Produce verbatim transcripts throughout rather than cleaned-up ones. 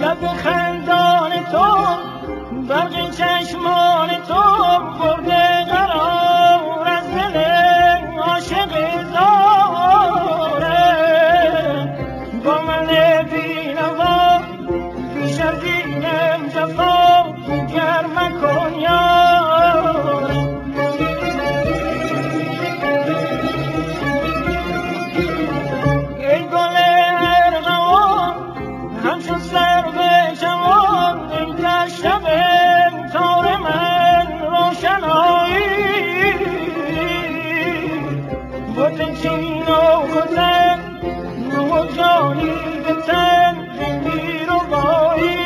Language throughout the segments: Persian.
لب خندان تو برق چشمان تو برده قرار از دل عاشق زاره با من بینوا بیش از اینم جفا گر مکن یاره ای گل ارغوان همچون سرو جوان ای در شب تار من روشنایی بودن چین و خودن رو و جانی به تن رنگی رو بایی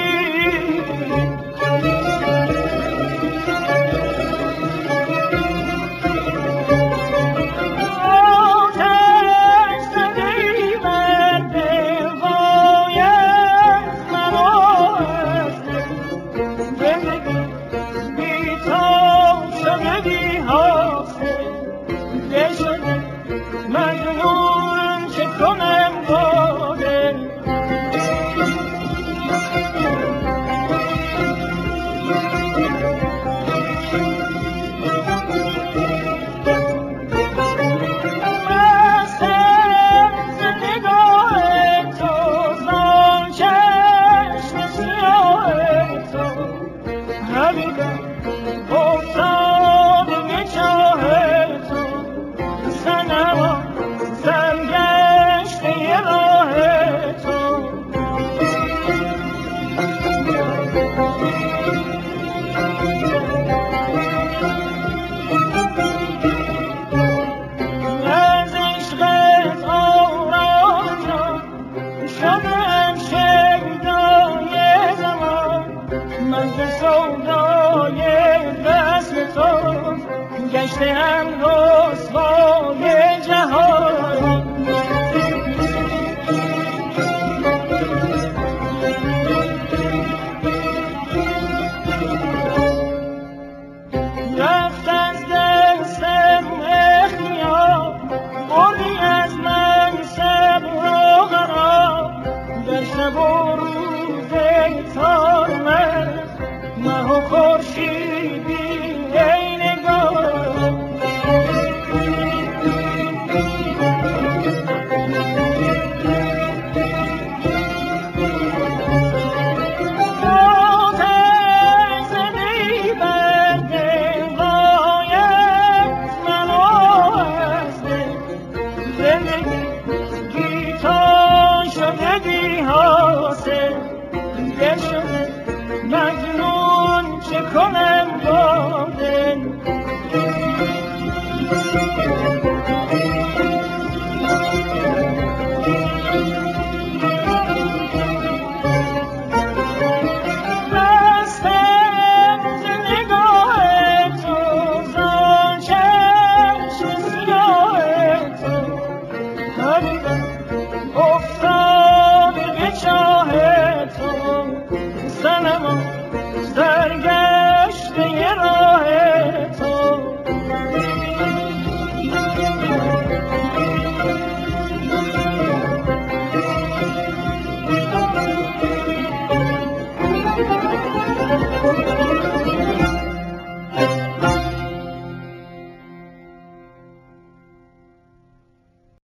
گشتم رسوای جهان رفت از دستم اختیار بردی از من صبر و قرار در شب و روز تار من مه و خورشیدی ای نگار مجنون چه کنم با دل بستم ز نگاه تو زان چشم سیاه تو غریبم افتاده به چاه تو سنما سرگشته